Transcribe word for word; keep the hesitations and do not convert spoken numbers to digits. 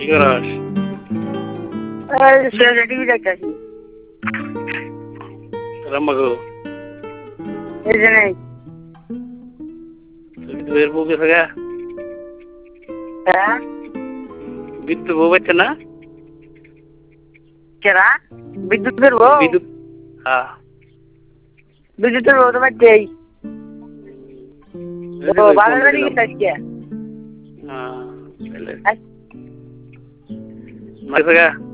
করাস? এই ছেলে টিভি দেখতাছি। রাম্মা গো এই যে নেই। বিদ্যুতের বউ গেছে গা? হ্যাঁ বিদ্যুৎ বউ বাচ্চা না? কেরা বিদ্যুতের বউ? বিদ্যুৎ হ্যাঁ বিদ্যুতের বউ তো বাচ্চাই। ও বাবার বাড়ি গেছে আজকে। হ্যাঁ মাইছে গা?